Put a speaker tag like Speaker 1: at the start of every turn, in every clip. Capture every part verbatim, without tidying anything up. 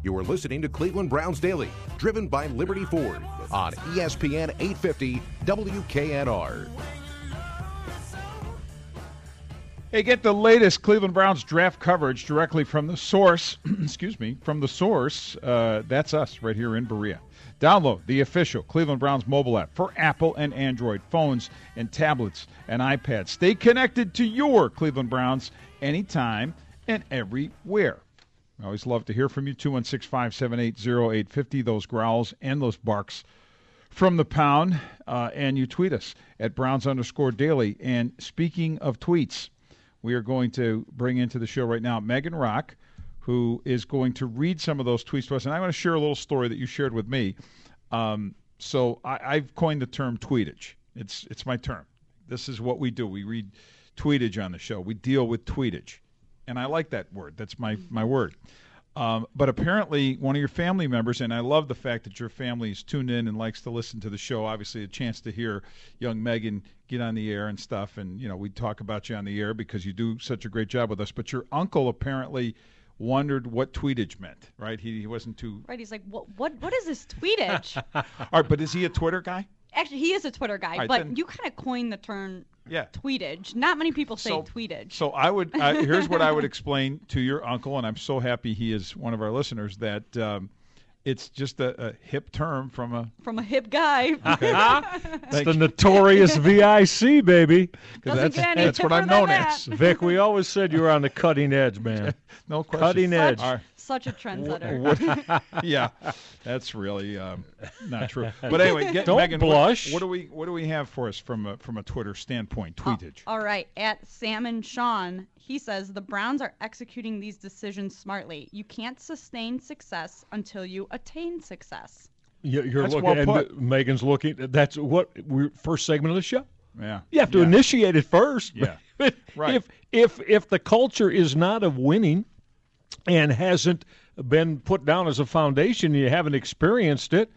Speaker 1: You are listening to Cleveland Browns Daily, driven by Liberty Ford on E S P N eight fifty W K N R.
Speaker 2: Hey, get the latest Cleveland Browns draft coverage directly from the source. excuse me, from the source. Uh, that's us right here in Berea. Download the official Cleveland Browns mobile app for Apple and Android phones and tablets and iPads. Stay connected to your Cleveland Browns anytime and everywhere. I always love to hear from you. two one six, five seven eight, zero eight five zero. Those growls and those barks from the pound. Uh, and you tweet us at Browns underscore daily. And speaking of tweets, we are going to bring into the show right now Megan Rock, who is going to read some of those tweets to us. And I'm going to share a little story that you shared with me. Um, so I, I've coined the term tweetage. It's it's my term. This is what we do. We read tweetage on the show. We deal with tweetage. And I like that word. That's my, my word. Um, but apparently one of your family members, and I love the fact that your family is tuned in and likes to listen to the show, obviously a chance to hear young Megan get on the air and stuff. And, you know, we talk about you on the air because you do such a great job with us. But your uncle apparently wondered what tweetage meant, right? He, he wasn't too...
Speaker 3: Right, he's like, what What? What is this tweetage?
Speaker 2: All right, but is he a Twitter guy?
Speaker 3: Actually, he is a Twitter guy,
Speaker 2: right,
Speaker 3: but
Speaker 2: then...
Speaker 3: you kind of coined the term
Speaker 2: yeah.
Speaker 3: tweetage. Not many people say
Speaker 2: so,
Speaker 3: tweetage.
Speaker 2: So I would. Uh, here's what I would explain to your uncle, and I'm so happy he is one of our listeners, that um, it's just a, a hip term from a
Speaker 3: from a hip guy.
Speaker 2: Okay.
Speaker 4: It's the notorious V I C, baby.
Speaker 3: Doesn't
Speaker 2: That's,
Speaker 3: get any
Speaker 2: that's what I'm
Speaker 3: hipper than
Speaker 2: known
Speaker 3: that.
Speaker 2: as.
Speaker 4: Vic, we always said you were on the cutting edge, man.
Speaker 2: No question.
Speaker 4: Cutting edge.
Speaker 2: All right.
Speaker 3: Such a trendsetter.
Speaker 2: What, yeah, that's really um, not true. But anyway, get,
Speaker 4: Don't
Speaker 2: Megan,
Speaker 4: blush.
Speaker 2: What, what do we what do we have for us from a from a Twitter standpoint? Tweetage.
Speaker 3: Uh, all right, at Salmon Sean, he says the Browns are executing these decisions smartly. You can't sustain success until you attain success.
Speaker 4: You- You're
Speaker 2: That's
Speaker 4: looking,
Speaker 2: well
Speaker 4: and
Speaker 2: put.
Speaker 4: Megan's looking. That's what we're first segment of the show.
Speaker 2: Yeah,
Speaker 4: You have to
Speaker 2: yeah.
Speaker 4: initiate it first.
Speaker 2: Yeah. Right.
Speaker 4: If if if the culture is not of winning and hasn't been put down as a foundation, you haven't experienced it,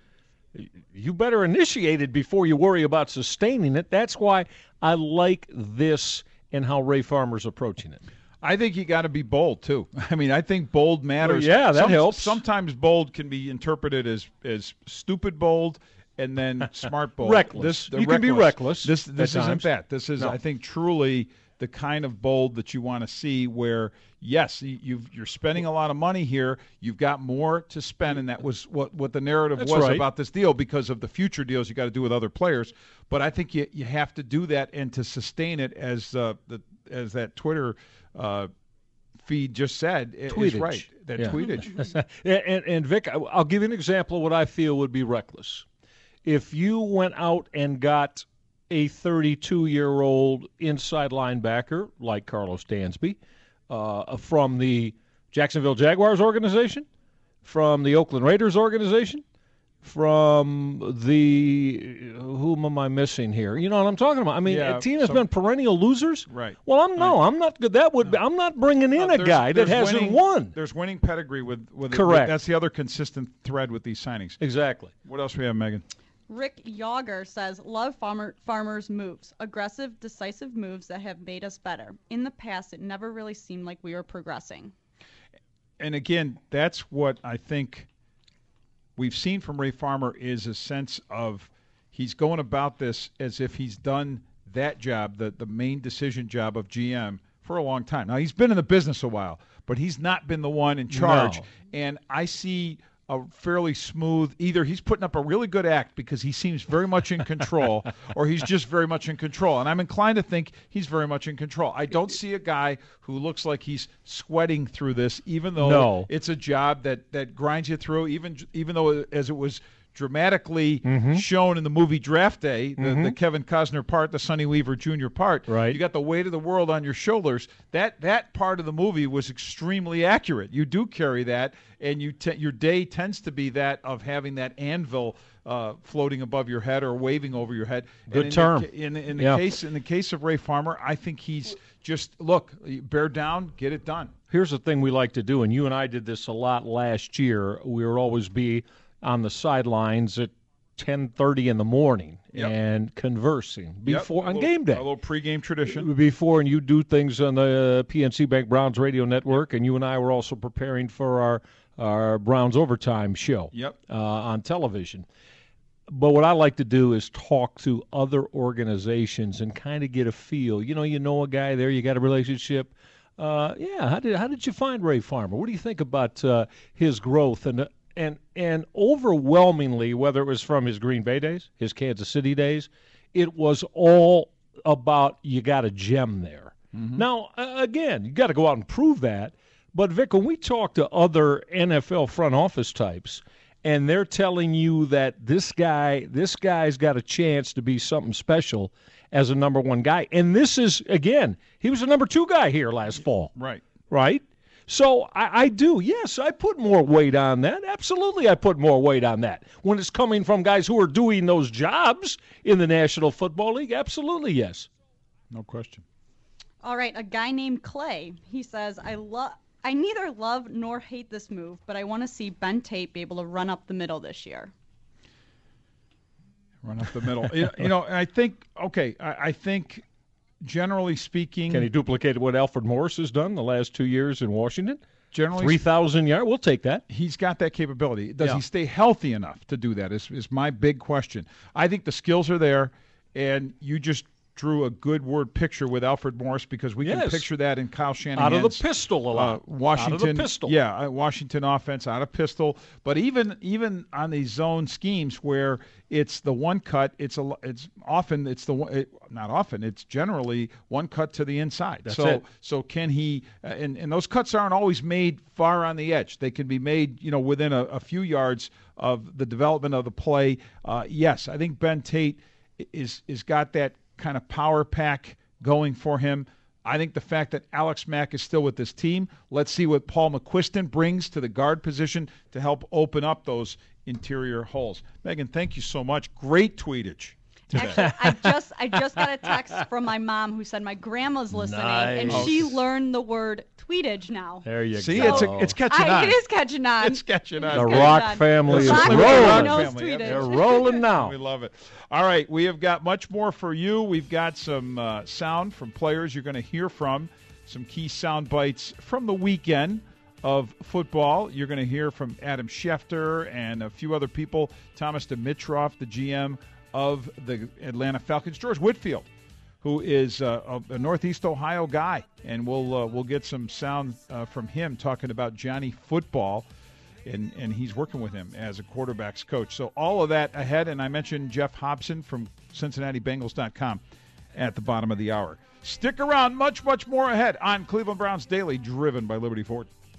Speaker 4: you better initiate it before you worry about sustaining it. That's why I like this and how Ray Farmer's approaching it.
Speaker 2: I think you got to be bold too. I mean, I think bold matters.
Speaker 4: Well, yeah, that
Speaker 2: Some-
Speaker 4: helps.
Speaker 2: Sometimes bold can be interpreted as as stupid bold, and then smart bold.
Speaker 4: Reckless.
Speaker 2: This, the
Speaker 4: You can be reckless
Speaker 2: This this
Speaker 4: at
Speaker 2: isn't
Speaker 4: times.
Speaker 2: that. This is,
Speaker 4: No.
Speaker 2: I think, truly the kind of bold that you want to see. Where yes, you- you've, you're spending a lot of money here. You've got more to spend, and that was what what the narrative
Speaker 4: That's
Speaker 2: was
Speaker 4: right.
Speaker 2: about this deal because of the future deals you got to do with other players. But I think you you have to do that and to sustain it as uh, the as that Twitter. Uh, feed just said is
Speaker 4: Tweetage.
Speaker 2: right. That
Speaker 4: Yeah.
Speaker 2: tweetage.
Speaker 4: and, and, and Vic, I- I'll give you an example of what I feel would be reckless. If you went out and got a thirty-two-year-old inside linebacker like Carlos Dansby uh, from the Jacksonville Jaguars organization, from the Oakland Raiders organization, from the whom am I missing here? You know what I'm talking about? I mean,
Speaker 2: Yeah,
Speaker 4: a team has
Speaker 2: so-
Speaker 4: been perennial losers.
Speaker 2: Right.
Speaker 4: Well, I'm no, I'm not good. That would be, I'm not bringing in
Speaker 2: Uh,
Speaker 4: a
Speaker 2: there's-
Speaker 4: guy that
Speaker 2: there's
Speaker 4: hasn't
Speaker 2: winning-
Speaker 4: won.
Speaker 2: There's winning pedigree with with
Speaker 4: Correct.
Speaker 2: That's the other consistent thread with these signings.
Speaker 4: Exactly.
Speaker 2: What else we have, Megan?
Speaker 3: Rick Yager says, love farmer, farmers' moves. Aggressive, decisive moves that have made us better. In the past, it never really seemed like we were progressing.
Speaker 2: And again, that's what I think we've seen from Ray Farmer is a sense of he's going about this as if he's done that job, the, the main decision job of G M, for a long time. Now, he's been in the business a while, but he's not been the one in charge.
Speaker 4: No.
Speaker 2: And I see a fairly smooth, either he's putting up a really good act because he seems very much in control, or he's just very much in control. And I'm inclined to think he's very much in control. I don't see a guy who looks like he's sweating through this, even though
Speaker 4: No.
Speaker 2: it's a job that, that grinds you through, even even though as it was dramatically
Speaker 4: Mm-hmm.
Speaker 2: shown in the movie Draft Day, the, the Kevin Costner part, the Sonny Weaver Junior part.
Speaker 4: Right.
Speaker 2: You got the weight of the world on your shoulders. That that part of the movie was extremely accurate. You do carry that, and you te- your day tends to be that of having that anvil uh, floating above your head or waving over your head.
Speaker 4: Good
Speaker 2: And in
Speaker 4: term.
Speaker 2: The, in, in the
Speaker 4: Yeah.
Speaker 2: case in the case of Ray Farmer, I think he's just look, bear down, get it done.
Speaker 4: Here's the thing we like to do, and you and I did this a lot last year. We would always be on the sidelines at ten thirty in the morning
Speaker 2: Yep.
Speaker 4: and conversing
Speaker 2: Yep,
Speaker 4: before
Speaker 2: a
Speaker 4: on
Speaker 2: little-
Speaker 4: game day.
Speaker 2: A little pregame tradition.
Speaker 4: Before, and you do things on the P N C Bank Browns radio network, and you and I were also preparing for our our Browns Overtime show
Speaker 2: Yep.
Speaker 4: uh, on television. But what I like to do is talk to other organizations and kind of get a feel. You know, you know a guy there, you got a relationship. Uh, yeah, how did how did you find Ray Farmer? What do you think about uh, his growth? And and and overwhelmingly, whether it was from his Green Bay days, his Kansas City days, it was all about you got a gem there. Mm-hmm. Now, uh, again, you got to go out and prove that. But Vic, when we talk to other N F L front office types, and they're telling you that this guy, this guy's got a chance to be something special as a number one guy. And this is, again, he was a number two guy here last fall.
Speaker 2: Right.
Speaker 4: Right? So I, I do, yes, I put more weight on that. Absolutely, I put more weight on that. When it's coming from guys who are doing those jobs in the National Football League, absolutely, yes.
Speaker 2: No question.
Speaker 3: All right, a guy named Clay. He says, I love. I neither love nor hate this move, but I want to see Ben Tate be able to run up the middle this year.
Speaker 2: Run up the middle. you, you know, and I think, okay, I, I think generally speaking.
Speaker 4: Can he duplicate what Alfred Morris has done the last two years in Washington?
Speaker 2: Generally,
Speaker 4: three thousand yards, we'll take that.
Speaker 2: He's got that capability. Does
Speaker 4: yeah.
Speaker 2: he stay healthy enough to do that is, is my big question. I think the skills are there, and you just drew a good word picture with Alfred Morris because we
Speaker 4: yes.
Speaker 2: can picture that in Kyle Shanahan's
Speaker 4: out of the pistol a lot.
Speaker 2: Uh, Washington,
Speaker 4: out of the pistol.
Speaker 2: yeah, Washington offense out of pistol. But even even on these zone schemes where it's the one cut, it's a it's often it's the one, it, not often it's generally one cut to the inside.
Speaker 4: That's
Speaker 2: so
Speaker 4: it.
Speaker 2: so can he? Uh, and and those cuts aren't always made far on the edge. They can be made you know within a, a few yards of the development of the play. Uh, yes, I think Ben Tate is is got that kind of power pack going for him. I think the fact that Alex Mack is still with this team, let's see what Paul McQuiston brings to the guard position to help open up those interior holes. Megan, thank you so much. Great tweetage.
Speaker 3: Actually, I just I just got a text from my mom who said my grandma's listening,
Speaker 4: Nice.
Speaker 3: and she learned the word tweetage now.
Speaker 4: There you
Speaker 2: See,
Speaker 4: go.
Speaker 2: it's a, it's catching
Speaker 3: I,
Speaker 2: on.
Speaker 3: it is catching on.
Speaker 2: It's catching on.
Speaker 4: The
Speaker 3: It's
Speaker 4: Rock
Speaker 3: catching on.
Speaker 4: family
Speaker 3: The
Speaker 4: is
Speaker 3: Rock
Speaker 4: rolling.
Speaker 3: family knows
Speaker 2: Family,
Speaker 3: tweetage.
Speaker 4: They're rolling now.
Speaker 2: We love it. All right, we have got much more for you. We've got some uh, sound from players you're going to hear from, some key sound bites from the weekend of football. You're going to hear from Adam Schefter and a few other people, Thomas Dimitroff, the G M of the Atlanta Falcons, George Whitfield, who is uh, a, a Northeast Ohio guy, and we'll uh, we'll get some sound uh, from him talking about Johnny Football. And, and he's working with him as a quarterback's coach. So all of that ahead, and I mentioned Jeff Hobson from Cincinnati Bengals dot com at the bottom of the hour. Stick around, much, much more ahead on Cleveland Browns Daily, driven by Liberty Ford.